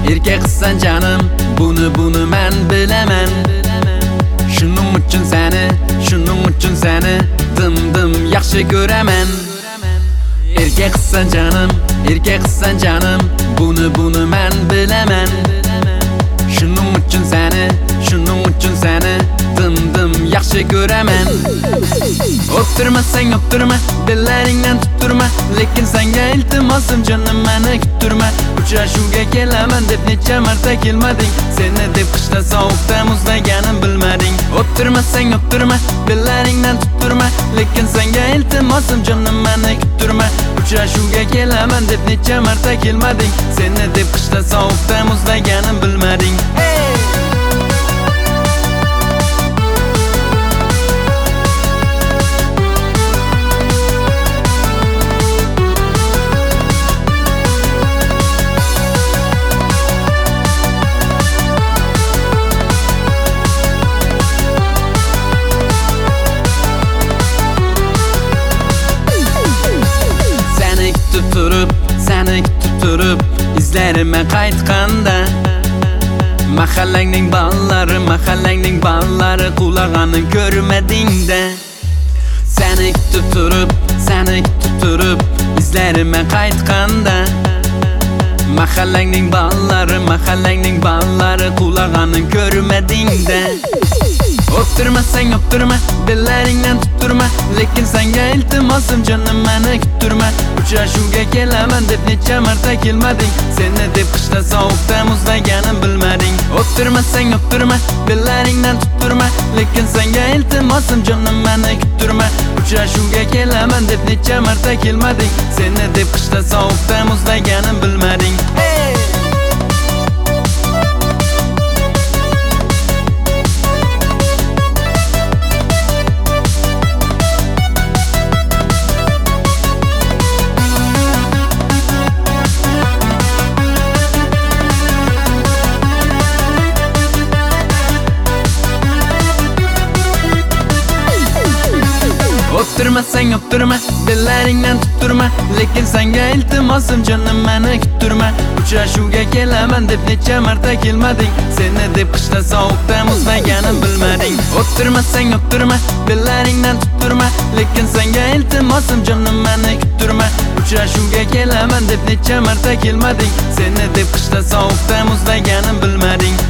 Erkaksan canım, bunu men bilaman. Shuning uchun seni dim yaxshi ko'raman. Erkaksan canım, bunu men bilaman. Shuning uchun seni dim yaxshi ko'raman. O'ptirma, dillaringdan tutturma, lekin senga iltimosim jonim meni kuttirma. Uchrashuvga kelaman deb necha marta kelmading, seni deb qishda sovuqda muzlaganim bilmading. O'ptirma, dillaringdan tutturma, lekin senga iltimosim jonim meni kuttirma. Uchrashuvga kelaman deb necha marta kelmading, seni deb qishda sovuqda muzlaganim bilmading. Seni kutib turib izlarime qaytganda, mahallangning ballari qulag'ini ko'rmading-da. Seni kutib turib izlarime qaytganda, mahallangning ballari qulag'ini ko'rmading-da. O'ptirma, dillaringdan tutturma, lekin senga iltimosim jonim meni kuttirma. Uchrashuvga kelaman deb necha marta kelmading, seni deb qishda sovuqda muzlaganim bilmading. O'ptirma, dillaringdan tutturma, lekin senga iltimosim jonim meni kuttirma. Uchrashuvga kelaman deb necha marta kelmading, seni deb qishda sovuqda muzlaganim bilmading. O'ptirma, dillaringdan tutturma, lekin senga iltimosim jonim meni kuttirma. Uchrashuvga kelaman deb necha marta kelmading, seni deb qishda sovuqda muzlaganim bilmading. O'ptirma, dillaringdan tutturma, lekin senga iltimosim jonim meni kuttirma. Uchrashuvga kelaman deb necha marta kelmading, seni deb qishda sovuqda muzlaganim bilmading.